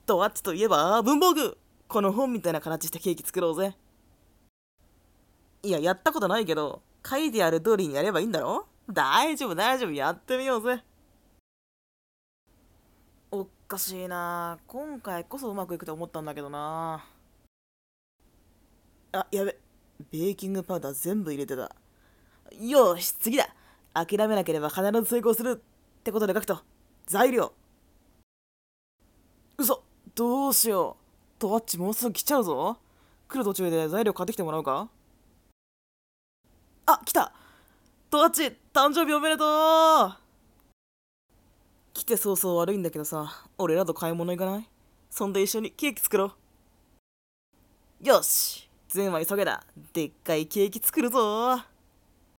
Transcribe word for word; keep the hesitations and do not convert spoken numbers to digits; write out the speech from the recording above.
とワッチといえば文房具。この本みたいな形してケーキ作ろうぜ。いや、やったことないけど、書いてある通りにやればいいんだろ。大丈夫大丈夫、やってみようぜ。おっかしいな、今回こそうまくいくと思ったんだけどな。あ、やべ、ベーキングパウダー全部入れてた。よし、次だ。諦めなければ必ず成功するってことで書くと。材料。嘘、どうしよう。トワッチもうすぐ来ちゃうぞ。来る途中で材料買ってきてもらおうか。あ、来た。トワッチ誕生日おめでとう。来て早々悪いんだけどさ、俺らと買い物行かない？そんで一緒にケーキ作ろう。よし、全は急げだ。でっかいケーキ作るぞ。